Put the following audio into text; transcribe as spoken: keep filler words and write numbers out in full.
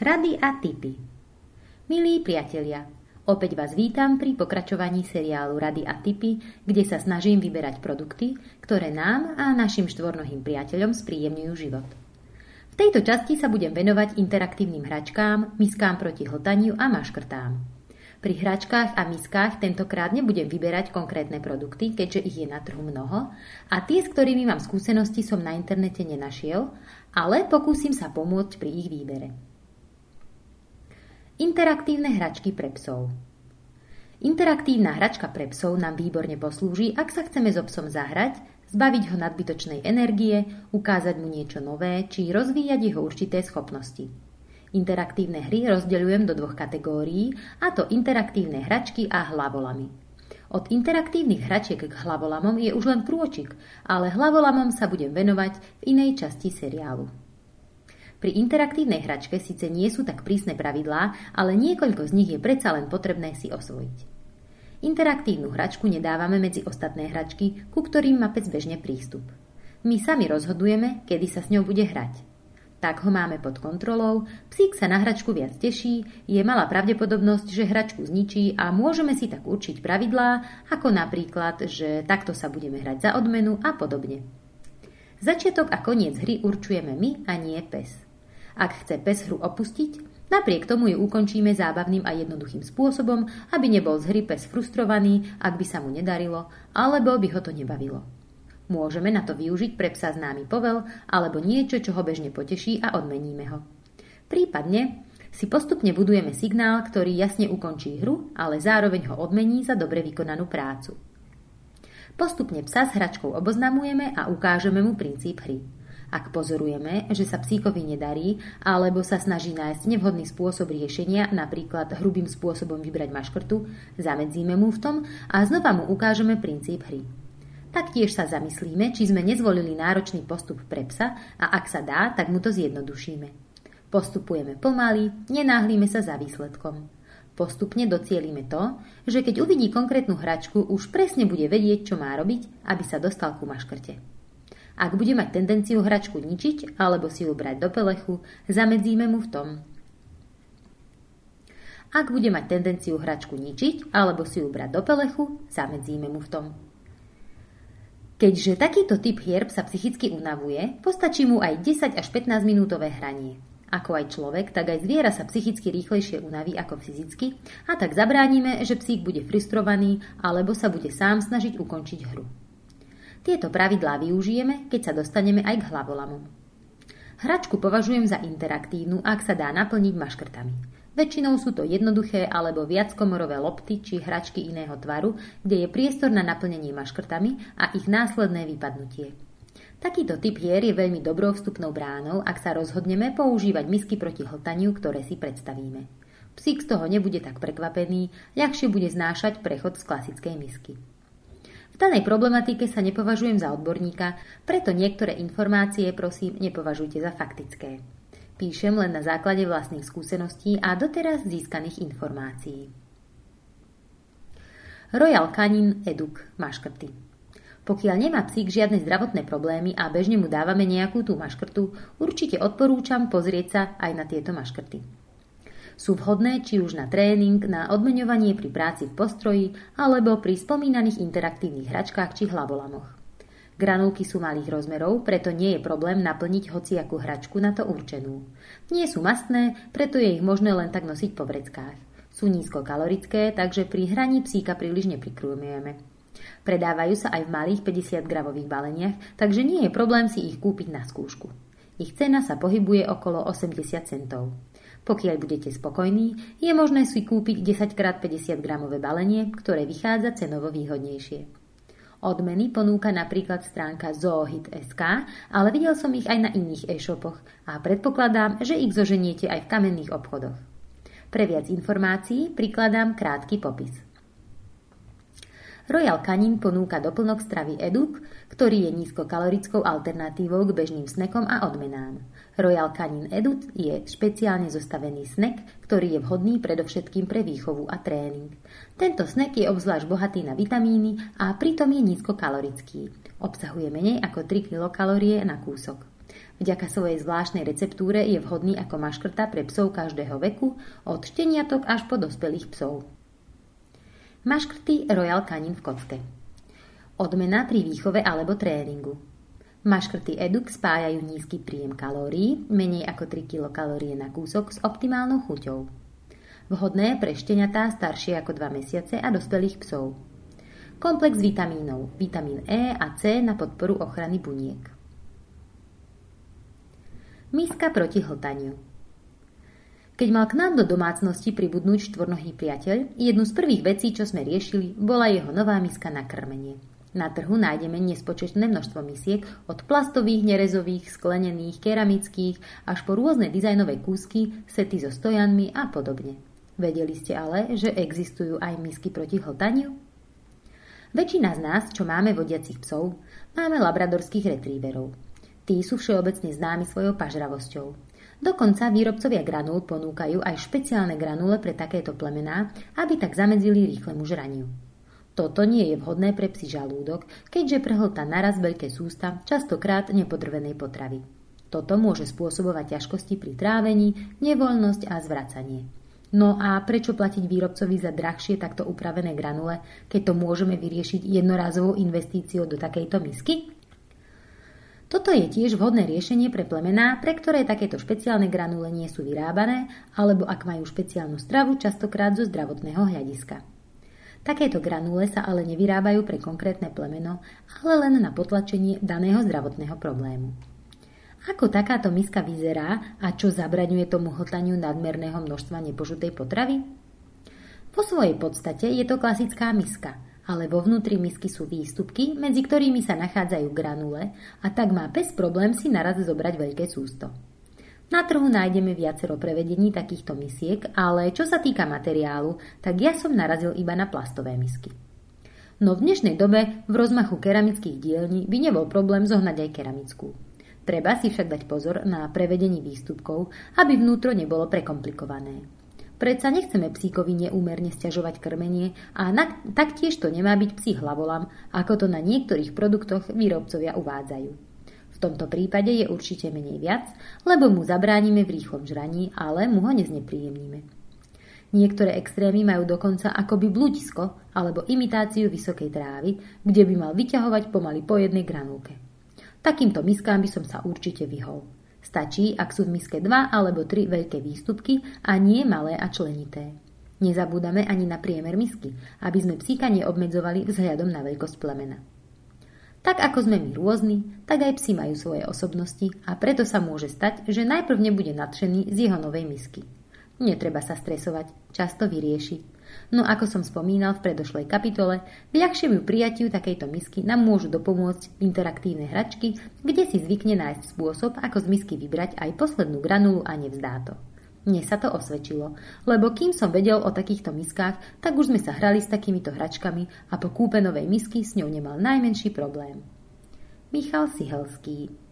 Rady a tipy. Milí priatelia, opäť vás vítam pri pokračovaní seriálu Rady a tipy, kde sa snažím vyberať produkty, ktoré nám a našim štvornohým priateľom spríjemňujú život. V tejto časti sa budem venovať interaktívnym hračkám, miskám proti hltaniu a maškrtám. Pri hračkách a miskách tentokrát nebudem vyberať konkrétne produkty, keďže ich je na trhu mnoho a tie, s ktorými mám skúsenosti, som na internete nenašiel, ale pokúsim sa pomôcť pri ich výbere. Interaktívne hračky pre psov. Interaktívna hračka pre psov nám výborne poslúži, ak sa chceme so psom zahrať, zbaviť ho nadbytočnej energie, ukázať mu niečo nové, či rozvíjať jeho určité schopnosti. Interaktívne hry rozdeľujem do dvoch kategórií, a to interaktívne hračky a hlavolamy. Od interaktívnych hračiek k hlavolamom je už len krôčik, ale hlavolamom sa budem venovať v inej časti seriálu. Pri interaktívnej hračke síce nie sú tak prísne pravidlá, ale niekoľko z nich je predsa len potrebné si osvojiť. Interaktívnu hračku nedávame medzi ostatné hračky, ku ktorým má pes bežne prístup. My sami rozhodujeme, kedy sa s ňou bude hrať. Tak ho máme pod kontrolou, psík sa na hračku viac teší, je malá pravdepodobnosť, že hračku zničí a môžeme si tak určiť pravidlá, ako napríklad, že takto sa budeme hrať za odmenu a podobne. Začiatok a koniec hry určujeme my a nie pes. Ak chce pes hru opustiť, napriek tomu ju ukončíme zábavným a jednoduchým spôsobom, aby nebol z hry pes frustrovaný, ak by sa mu nedarilo, alebo by ho to nebavilo. Môžeme na to využiť pre psa známy povel alebo niečo, čo ho bežne poteší a odmeníme ho. Prípadne si postupne budujeme signál, ktorý jasne ukončí hru, ale zároveň ho odmení za dobre vykonanú prácu. Postupne psa s hračkou oboznamujeme a ukážeme mu princíp hry. Ak pozorujeme, že sa psíkovi nedarí alebo sa snaží nájsť nevhodný spôsob riešenia, napríklad hrubým spôsobom vybrať maškrtu, zamedzíme mu v tom a znova mu ukážeme princíp hry. Taktiež sa zamyslíme, či sme nezvolili náročný postup pre psa a ak sa dá, tak mu to zjednodušíme. Postupujeme pomaly, nenáhlíme sa za výsledkom. Postupne docielime to, že keď uvidí konkrétnu hračku, už presne bude vedieť, čo má robiť, aby sa dostal ku maškrte. Ak bude mať tendenciu hračku ničiť alebo si ju brať do pelechu, zamedzíme mu v tom. Ak bude mať tendenciu hračku ničiť alebo si ju brať do pelechu, zamedzíme mu v tom. Keďže takýto typ hier sa psychicky unavuje, postačí mu aj desať až pätnásť minútové hranie. Ako aj človek, tak aj zviera sa psychicky rýchlejšie unaví ako fyzicky a tak zabránime, že psík bude frustrovaný alebo sa bude sám snažiť ukončiť hru. Tieto pravidlá využijeme, keď sa dostaneme aj k hlavolamom. Hračku považujem za interaktívnu, ak sa dá naplniť maškrtami. Väčšinou sú to jednoduché alebo viackomorové lopty či hračky iného tvaru, kde je priestor na naplnenie maškrtami a ich následné vypadnutie. Takýto typ hier je veľmi dobrou vstupnou bránou, ak sa rozhodneme používať misky proti hltaniu, ktoré si predstavíme. Psík z toho nebude tak prekvapený, ľahšie bude znášať prechod z klasickej misky. V danej problematike sa nepovažujem za odborníka, preto niektoré informácie, prosím, nepovažujte za faktické. Píšem len na základe vlastných skúseností a doteraz získaných informácií. Royal Canin Eduk maškrty. Pokiaľ nemá psík žiadne zdravotné problémy a bežne mu dávame nejakú tú maškrtu, určite odporúčam pozrieť sa aj na tieto maškrty. Sú vhodné či už na tréning, na odmeňovanie pri práci v postroji alebo pri spomínaných interaktívnych hračkách či hlavolamoch. Granulky sú malých rozmerov, preto nie je problém naplniť hociakú hračku na to určenú. Nie sú mastné, preto je ich možné len tak nosiť po vreckách. Sú nízkokalorické, takže pri hraní psíka príliš neprikrujeme. Predávajú sa aj v malých päťdesiatgramových baleniach, takže nie je problém si ich kúpiť na skúšku. Ich cena sa pohybuje okolo osemdesiat centov. Pokiaľ budete spokojní, je možné si kúpiť desať krát päťdesiat gramové balenie, ktoré vychádza cenovo výhodnejšie. Odmeny ponúka napríklad stránka Zoohit bodka es ká, ale videl som ich aj na iných e-shopoch a predpokladám, že ich zoženiete aj v kamenných obchodoch. Pre viac informácií prikladám krátky popis. Royal Canin ponúka doplnok stravy Eduk, ktorý je nízkokalorickou alternatívou k bežným snekom a odmenám. Royal Canin Eduk je špeciálne zostavený snack, ktorý je vhodný predovšetkým pre výchovu a tréning. Tento snack je obzvlášť bohatý na vitamíny a pritom je nízkokalorický. Obsahuje menej ako tri kilokalórie na kúsok. Vďaka svojej zvláštnej receptúre je vhodný ako maškrta pre psov každého veku, od šteniatok až po dospelých psov. Maškrty Royal Canin v kocke. Odmena pri výchove alebo tréningu. Maškrty Eduk spájajú nízky príjem kalórií, menej ako tri kilokalórie na kúsok s optimálnou chuťou. Vhodné pre šteniatá staršie ako dva mesiace a dospelých psov. Komplex vitamínov, vitamín E a C na podporu ochrany buniek. Miska proti hltaniu. Keď mal k nám do domácnosti pribudnúť štvornohý priateľ, jednu z prvých vecí, čo sme riešili, bola jeho nová miska na krmenie. Na trhu nájdeme nespočetné množstvo misiek, od plastových, nerezových, sklenených, keramických, až po rôzne dizajnové kúsky, sety so stojanmi a podobne. Vedeli ste ale, že existujú aj misky proti hltaniu? Väčšina z nás, čo máme vodiacich psov, máme labradorských retrieverov. Tí sú všeobecne známi svojou pažravosťou. Dokonca výrobcovia granúl ponúkajú aj špeciálne granule pre takéto plemená, aby tak zamedzili rýchlemu žraniu. Toto nie je vhodné pre psí žalúdok, keďže prehltá naraz veľké sústa, častokrát nepodrvenej potravy. Toto môže spôsobovať ťažkosti pri trávení, nevoľnosť a zvracanie. No a prečo platiť výrobcovi za drahšie takto upravené granule, keď to môžeme vyriešiť jednorázovou investíciou do takejto misky? Toto je tiež vhodné riešenie pre plemená, pre ktoré takéto špeciálne granule nie sú vyrábané, alebo ak majú špeciálnu stravu, častokrát zo zdravotného hľadiska. Takéto granule sa ale nevyrábajú pre konkrétne plemeno, ale len na potlačenie daného zdravotného problému. Ako takáto miska vyzerá a čo zabraňuje tomu hltaniu nadmerného množstva nepožutej potravy? Vo svojej podstate je to klasická miska, ale vo vnútri misky sú výstupky, medzi ktorými sa nachádzajú granule a tak má bez problém si naraz zobrať veľké sústo. Na trhu nájdeme viacero prevedení takýchto misiek, ale čo sa týka materiálu, tak ja som narazil iba na plastové misky. No v dnešnej dobe v rozmachu keramických dielní by nebol problém zohnať aj keramickú. Treba si však dať pozor na prevedení výstupkov, aby vnútro nebolo prekomplikované. Predsa nechceme psíkovi neúmerne sťažovať krmenie a na, taktiež to nemá byť psí hlavolam, ako to na niektorých produktoch výrobcovia uvádzajú. V tomto prípade je určite menej viac, lebo mu zabránime v rýchlom žraní, ale mu ho neznepríjemníme. Niektoré extrémy majú dokonca akoby blúdisko alebo imitáciu vysokej trávy, kde by mal vyťahovať pomaly po jednej granulke. Takýmto miskám by som sa určite vyhol. Stačí, ak sú v miske dva alebo tri veľké výstupky a nie malé a členité. Nezabúdame ani na priemer misky, aby sme psíka neobmedzovali vzhľadom na veľkosť plemena. Tak ako sme my rôzni, tak aj psi majú svoje osobnosti a preto sa môže stať, že najprv nebude nadšený z jeho novej misky. Netreba sa stresovať, čas to vyrieši. No ako som spomínal v predošlej kapitole, k ľahšiemu prijatiu takejto misky nám môžu dopomôcť interaktívne hračky, kde si zvykne nájsť spôsob, ako z misky vybrať aj poslednú granulu a nevzdá to. Mne sa to osvedčilo, lebo kým som vedel o takýchto miskách, tak už sme sa hrali s takýmito hračkami a po kúpe novej misky s ňou nemal najmenší problém. Michal Sihelský.